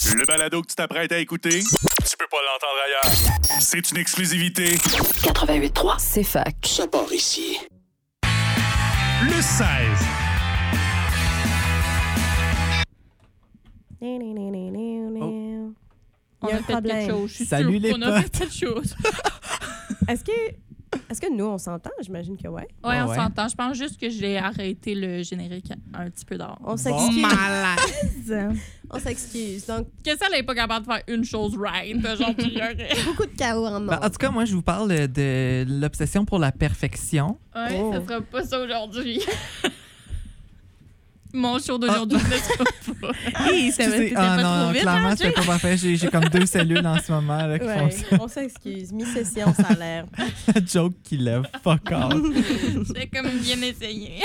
Le balado que tu t'apprêtes à écouter, tu peux pas l'entendre ailleurs. C'est une exclusivité. 88.3, c'est fac. Ça part ici. Le 16. On a fait quelque chose. Je suis Salut sûre les qu'on a fait potes. quelque chose. Est-ce que nous, on s'entend? J'imagine que oui. Ouais, on Ouais. s'entend. Je pense juste que j'ai arrêté le générique un petit peu d'or. On s'excuse. Malade. On s'excuse. Donc, Que ça, elle n'est pas capable de faire une chose right. Genre, tu l'aurais. beaucoup de chaos en monde. En tout cas, moi, je vous parle de l'obsession pour la perfection. Ouais, Oh. ça sera pas ça aujourd'hui. Mon show d'aujourd'hui ne sera pas. Tu sais, non, clairement, c'est pas parfait. J'ai comme 2 cellules en ce moment là, qui font Ouais, ça. on s'excuse. Mi-session, ça a l'air. La joke qui lève. Fuck off. J'ai comme bien essayé.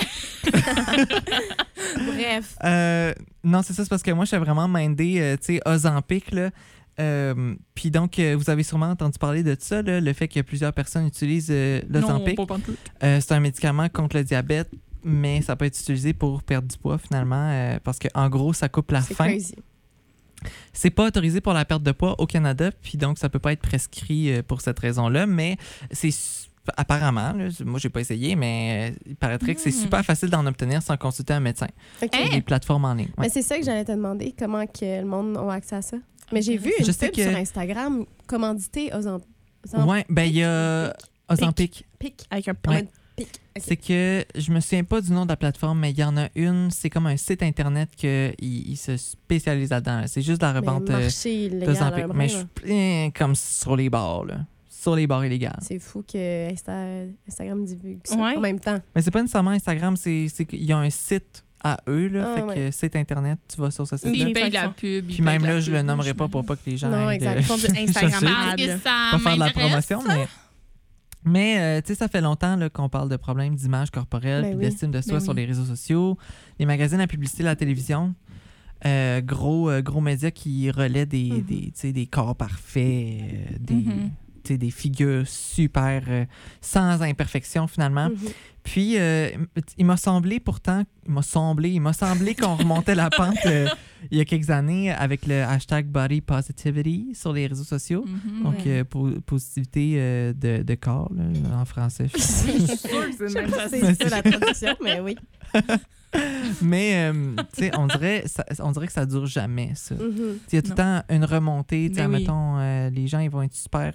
Bref. Non, c'est ça, c'est parce que moi, je suis vraiment mindée, tu sais, Ozempic, là. Puis donc, vous avez sûrement entendu parler de ça, là, le fait que plusieurs personnes utilisent l'Ozempic. Non, pas pantoute. C'est un médicament contre le diabète, mais ça peut être utilisé pour perdre du poids, finalement, parce qu'en gros, ça coupe la C'est faim. crazy. C'est pas autorisé pour la perte de poids au Canada, puis donc ça peut pas être prescrit pour cette raison-là, mais c'est apparemment, là, moi j'ai pas essayé, mais il paraîtrait que c'est super facile d'en obtenir sans consulter un médecin. OK. Sur des plateformes en ligne. Ouais. Mais c'est ça que j'allais te demander, comment que le monde a accès à ça. Mais j'ai vu une Je sais pub que- sur Instagram commanditée Ozempic. Ouais, ben il y a Ozempic. Pic. Avec un Ouais. Pic. OK. C'est que je me souviens pas du nom de la plateforme, mais il y en a une, c'est comme un site internet qu'il se spécialise là-dedans. là. C'est juste de la revente marché illégal, d'Ozempic. un Mais brin, je là. suis plein comme sur les bars, là. Sur les bars illégales. C'est fou que Instagram divulgue ça Ouais. en même temps. Mais c'est pas nécessairement Instagram, c'est qu'il y a un site à eux, là. Ah, fait ouais. que site internet, tu vas sur ce site-là. Ils Ok. payent la pub. Puis même là, je le nommerai pas pour pas que les gens Non, aillent exact. de- Ils font du Instagram. chercher. Parce que ça Pas faire de la m'intéresse. promotion, mais tu sais, ça fait longtemps là, qu'on parle de problèmes d'image corporelle Ben puis oui. d'estime de soi Ben sur oui. les réseaux sociaux, les magazines, la publicité, la télévision. Gros médias qui relaient tu sais, des corps parfaits, Mhm. tu sais, des figures super sans imperfection finalement. Mhm. Puis il m'a semblé pourtant, qu'on remontait la pente il y a quelques années avec le hashtag Body Positivity sur les réseaux sociaux. Mhm. Donc, positivité de corps, là, en français. Je suis sûre que c'est même C'est facile. ça la traduction, mais oui. Mais, tu sais, on dirait que ça dure jamais, ça. Mhm. Il y a tout le temps une remontée. Tu sais, Ben oui. mettons, les gens, ils vont être super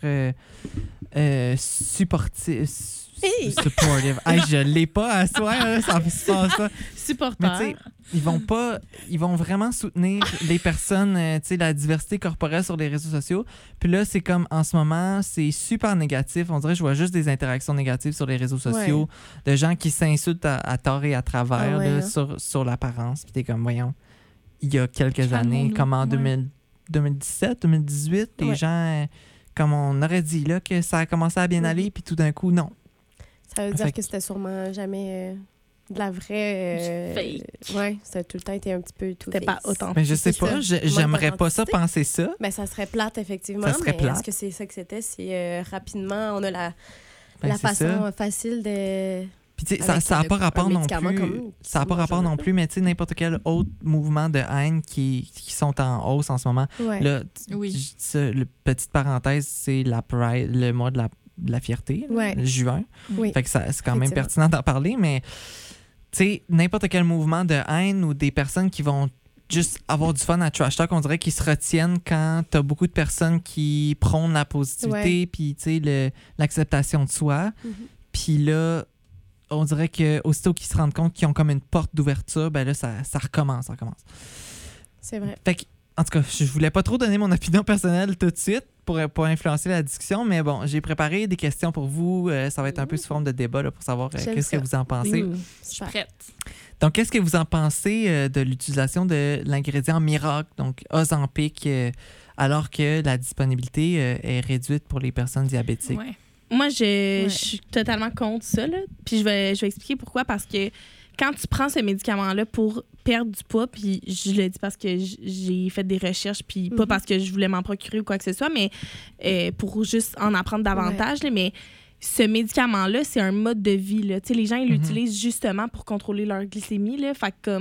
supportifs. Hey! Supportive. Hey, je l'ai pas à soi, là, ça me se passe pas. Mais tu Supporter. sais, ils vont vraiment soutenir les personnes, tu sais, la diversité corporelle sur les réseaux sociaux. Puis là, c'est comme, en ce moment, c'est super négatif. On dirait que je vois juste des interactions négatives sur les réseaux sociaux, de gens qui s'insultent à tort et à travers Ah ouais, là, hein. sur l'apparence. Puis t'es comme, voyons, il y a quelques années, Calmons-nous. comme en Ouais. 2017, 2018, les Ouais. gens, comme on aurait dit là, que ça a commencé à bien Mhm. aller, puis tout d'un coup, non. Ça veut Fait dire que- que c'était sûrement jamais de la vraie. Ouais, ça a tout le temps été un petit peu tout. C'était pas authentique. Mais je sais c'est pas, ça. j'aimerais Manque pas ça d'authenticité. penser ça. Ben, ça serait plate, effectivement. Ça serait mais plate. est-ce que c'est ça que c'était? C'est rapidement, on a la Ben, c'est façon ça. facile de. Puis tu sais, ça Avec n'a pas un rapport non médicament plus. comme Ça n'a pas rapport non plus, mais tu sais, n'importe quel autre mouvement de haine qui sont en hausse en ce moment. Ouais. Là, Oui. je dis ça, petite parenthèse, c'est la Pride, le mois de la fierté, là, Ouais. le juin. Oui. Fait que c'est quand même Effectivement. pertinent d'en parler, mais tu sais, n'importe quel mouvement de haine ou des personnes qui vont juste avoir du fun à trash talk, on dirait qu'ils se retiennent quand t'as beaucoup de personnes qui prônent la positivité, puis tu sais, l'acceptation de soi. Mhm. Puis là, on dirait que aussitôt qu'ils se rendent compte qu'ils ont comme une porte d'ouverture, ben là, ça recommence. C'est vrai. Fait que, en tout cas, je voulais pas trop donner mon opinion personnelle tout de suite pour influencer la discussion, mais bon, j'ai préparé des questions pour vous. Ça va être un peu sous forme de débat là, pour savoir J'aime qu'est-ce que ça. vous en pensez. Je suis Super. prête. Donc, qu'est-ce que vous en pensez de l'utilisation de l'ingrédient miracle, donc Ozempic, alors que la disponibilité est réduite pour les personnes diabétiques? Ouais. Moi, je Ouais. suis totalement contre ça. Là. Puis je vais expliquer pourquoi. Parce que quand tu prends ce médicament-là pour perdre du poids, puis je le dis parce que j'ai fait des recherches, puis pas parce que je voulais m'en procurer ou quoi que ce soit, mais pour juste en apprendre davantage. Là, mais ce médicament-là, c'est un mode de vie. Là. Tu sais, les gens, ils l'utilisent justement pour contrôler leur glycémie. Là. Fait que comme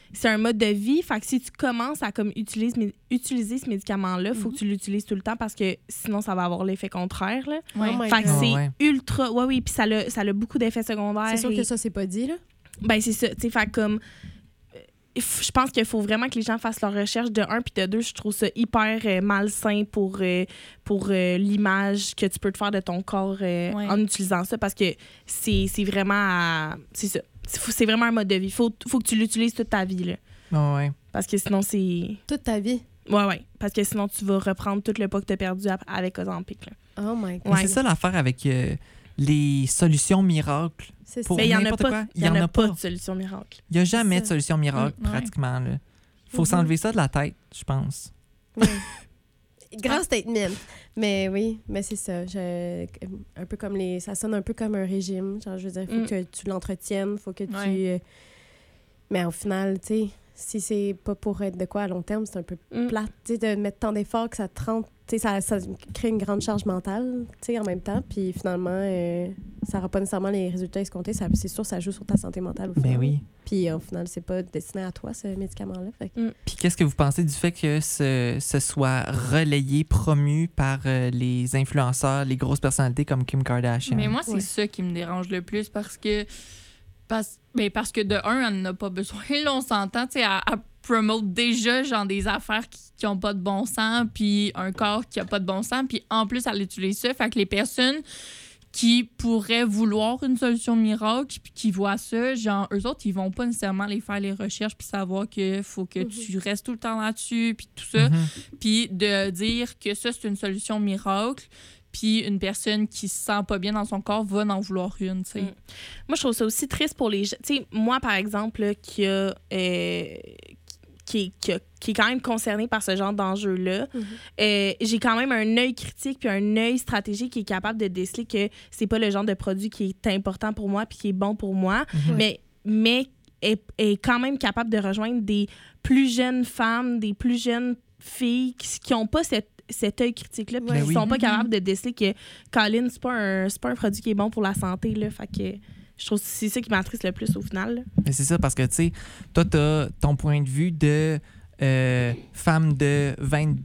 c'est un mode de vie. Fait que si tu commences à comme utiliser ce médicament-là, il faut que tu l'utilises tout le temps parce que sinon, ça va avoir l'effet contraire. Là. Ouais. Oh my Fait que God. c'est ultra... Oui, puis ça a beaucoup d'effets secondaires. C'est sûr et- que ça, c'est pas dit, là. Ben, c'est ça. Tu sais, fait comme... Je pense qu'il faut vraiment que les gens fassent leur recherche de 1 puis de 2. Je trouve ça hyper malsain pour l'image que tu peux te faire de ton corps en utilisant ça parce que c'est vraiment... C'est ça. C'est vraiment un mode de vie. Faut que tu l'utilises toute ta vie, là. Ouais. Parce que sinon, c'est... Toute ta vie. Ouais. Parce que sinon, tu vas reprendre tout le poids que tu as perdu avec Ozempic, là. Oh my God. Mais Ouais. c'est ça l'affaire avec les solutions miracles. C'est ça. Pour Mais il n'y en a n'importe pas. quoi. Il y en a pas de solution miracle. Il n'y a jamais ça. de solution miracle, Ouais. pratiquement. Là. Faut Mhm. s'enlever ça de la tête, je pense. Oui. Grand statement. Mais oui, mais c'est ça. Un peu comme ça sonne un peu comme un régime. Genre, je veux dire, il faut que tu l'entretiennes, faut que tu... Ouais. Mais au final, tu sais, si c'est pas pour être de quoi à long terme, c'est un peu plate, tu sais, de mettre tant d'efforts que ça te rend... Tu sais, ça crée une grande charge mentale, tu sais, en même temps. Puis finalement, ça n'aura pas nécessairement les résultats escomptés. C'est sûr, ça joue sur ta santé mentale. Au final. Ben oui. Puis au final, c'est pas destiné à toi, ce médicament-là. Fait que- Puis qu'est-ce que vous pensez du fait que ce soit relayé, promu par les influenceurs, les grosses personnalités comme Kim Kardashian? Mais moi, c'est Ouais. ça qui me dérange le plus parce que parce que de un, elle n'en a pas besoin. Là, on s'entend, tu sais, elle promote déjà genre des affaires qui ont pas de bon sens, puis un corps qui a pas de bon sens, puis en plus, elle utilise ça. Fait que les personnes qui pourraient vouloir une solution miracle, puis qui voient ça, genre, eux autres, ils vont pas nécessairement aller faire les recherches puis savoir qu'il faut que tu restes tout le temps là-dessus, puis tout ça. Mhm. Puis de dire que ça, c'est une solution miracle, puis une personne qui se sent pas bien dans son corps va en vouloir une, tu sais. Moi, je trouve ça aussi triste pour les gens. Tu sais, moi, par exemple, là, qui est quand même concerné par ce genre d'enjeu-là, j'ai quand même un œil critique puis un œil stratégique qui est capable de déceler que c'est pas le genre de produit qui est important pour moi puis qui est bon pour moi, mais est quand même capable de rejoindre des plus jeunes femmes, des plus jeunes filles qui n'ont pas cet œil critique-là, puis Ben qui oui. sont pas capables de déceler que Colin, c'est pas un produit qui est bon pour la santé, là. Fait que je trouve que c'est ça qui m'attriste le plus au final, là. Mais c'est ça, parce que, tu sais, toi, t'as ton point de vue de femme de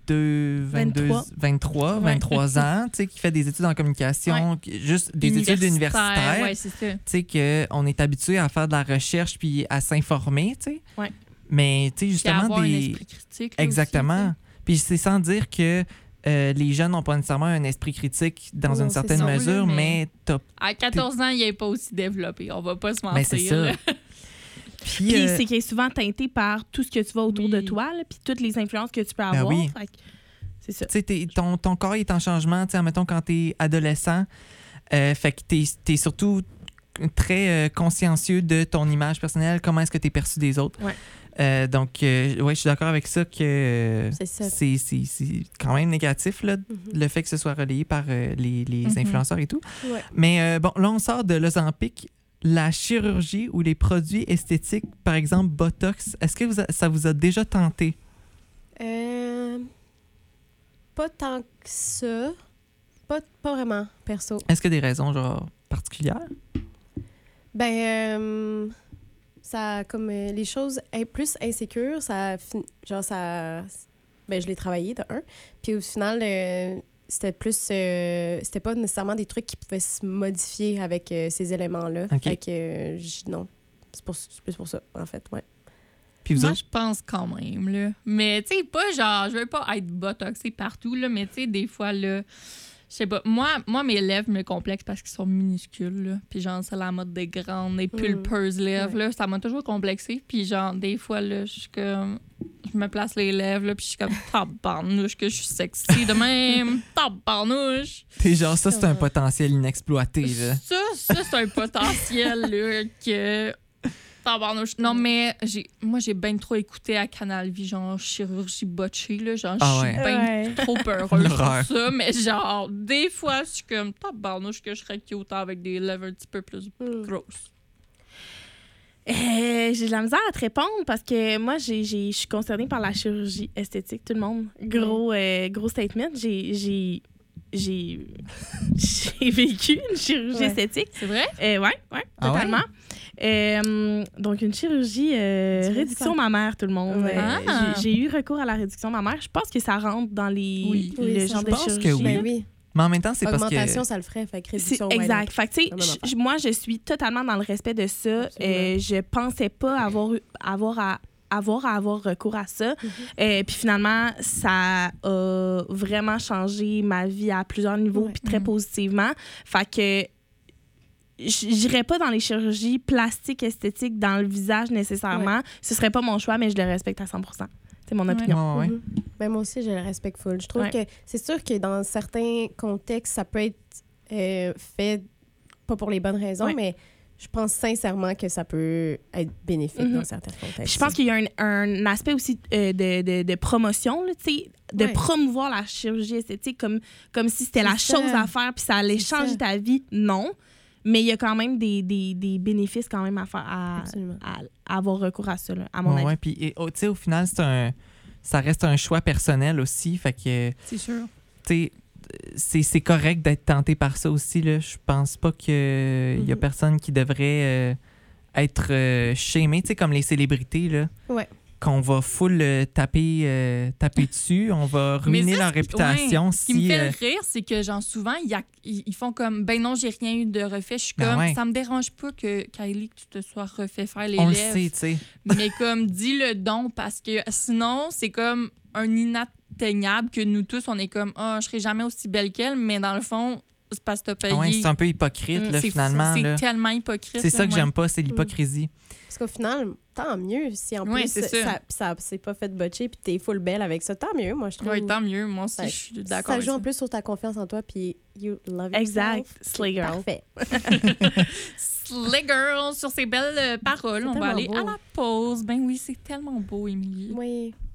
23 ans, tu sais, qui fait des études en communication, juste des études universitaires. Ouais, c'est ça. Tu sais, qu'on est habitué à faire de la recherche puis à s'informer, tu sais. Ouais. Mais, tu sais, Puis justement, avoir un esprit critique. là, Exactement. aussi, Puis c'est sans dire que les jeunes n'ont pas nécessairement un esprit critique dans Non, une c'est certaine ça. mesure, Oui, mais t'as... à 14 ans, il n'est pas aussi développé. On va pas se mentir. Ben, c'est ça. là. Puis, Puis c'est qu'il est souvent teinté par tout ce que tu vois autour Oui. de toi, là, puis toutes les influences que tu peux Ben avoir. oui. Fait que c'est ça. tu sais, ton corps est en changement, tu sais, admettons, quand t'es adolescent, fait que t'es surtout très consciencieux de ton image personnelle, comment est-ce que t'es perçu des autres. Ouais. Donc, ouais, je suis d'accord avec ça que C'est ça. c'est quand même négatif, là, le fait que ce soit relayé par les influenceurs et tout. Ouais. Mais bon, là, on sort de l'Ozempic. La chirurgie ou les produits esthétiques, par exemple Botox, est-ce que ça vous a déjà tenté? Pas tant que ça. Pas vraiment, perso. Est-ce qu'il y a des raisons genre particulières? Ben, ça, comme les choses plus insécures, genre, ça. Ben, je l'ai travaillé de un. Puis au final, c'était plus. C'était pas nécessairement des trucs qui pouvaient se modifier avec ces éléments-là. OK. Fait que, non. C'est plus pour ça, en fait, ouais. Puis vous Moi, autres? je pense quand même, là. Mais, tu sais, pas genre, je veux pas être botoxée partout, là, mais, tu sais, des fois, là, je sais pas. Moi, mes lèvres me complexent parce qu'ils sont minuscules, là. Puis, genre, c'est la mode des grandes et pulpeuses lèvres, là. Ça m'a toujours complexée. Puis, genre, des fois, là, je suis comme... Je me place les lèvres, là, puis je suis comme tabarnouche que je suis sexy de même. Tabarnouche. T'es genre, ça, c'est un potentiel inexploité, là. Ça, c'est un potentiel, là, que... Tabarnouche. Non, mais moi, j'ai bien trop écouté à Canal Vie, genre chirurgie botchée, là. Genre, Ah je suis ouais. bien trop peureuse L'horreur. pour ça. Mais genre, des fois, je suis comme tabarnouche que je serais cute avec des lèvres un petit peu plus grosses. J'ai de la misère à te répondre parce que moi, je suis concernée par la chirurgie esthétique, tout le monde. Gros statement. J'ai vécu une chirurgie esthétique. C'est vrai? Ouais, Ah ouais? totalement. Donc, une chirurgie réduction mammaire, tout le monde. Ouais. J'ai eu recours à la réduction mammaire. Je pense que ça rentre dans le genre de pense que chirurgie. oui. Ben oui. Mais en même temps, c'est parce Augmentation, que... ça le ferait. Fait que C'est réduction, exact. Fait que, tu Même affaire. sais, moi, je suis totalement dans le respect de ça. Absolument. Je pensais pas avoir recours à ça. Puis finalement, ça a vraiment changé ma vie à plusieurs niveaux, Ouais. puis très positivement. Fait que j'irais pas dans les chirurgies plastiques, esthétiques, dans le visage nécessairement. Ce serait pas mon choix, mais je le respecte à 100%. C'est mon opinion. Ouais. Mhm. Ben, moi aussi, je le respecte full. Je trouve Ouais. que c'est sûr que dans certains contextes, ça peut être fait pas pour les bonnes raisons, Ouais. mais je pense sincèrement que ça peut être bénéfique dans certains contextes. Je pense qu'il y a un aspect aussi de promotion, là, tu sais, de Ouais. promouvoir la chirurgie esthétique comme si c'était la C'est ça. chose à faire puis ça allait C'est changer ça. ta vie. Non. Mais il y a quand même des bénéfices quand même à faire, Absolument. à avoir recours à ça, là, à mon avis. Ouais, puis tu sais, au final, ça reste un choix personnel aussi. Fait que, C'est sûr. tu sais, c'est correct d'être tenté par ça aussi. Là. Je pense pas qu'il y a personne qui devrait être shamé, tu sais, comme les célébrités, là. Ouais. Qu'on va full taper dessus, on va ruiner Mais ça, leur réputation ouais, ce qui me si... fait rire, c'est que genre souvent, ils font comme ben non, j'ai rien eu de refait. Je suis Ben comme ouais. ça me dérange pas que Kylie, que tu te sois refait faire les on le lèvres. sait, tu sais. Mais comme dis-le donc parce que sinon, c'est comme un inatteignable que nous tous, on est comme je serai jamais aussi belle qu'elle, mais dans le fond, c'est parce que t'as payé. Ouais, c'est un peu hypocrite, là, C'est finalement. C'est là. tellement hypocrite. C'est ça que moi. j'aime pas, c'est l'hypocrisie. Parce qu'au final, tant mieux. Si en Ouais, plus, c'est ça. ça s'est pas fait botcher puis t'es full belle avec ça, tant mieux, moi, je trouve. Oui, tant mieux. Moi aussi, Ça- je suis d'accord. Ça joue en avec plus sur ta confiance en toi puis you love Exact. yourself. Slay girl. Parfait. Slay girl, sur ces belles paroles, C'est on va tellement aller beau. à la pause. Ben oui, c'est tellement beau, Émilie. Oui.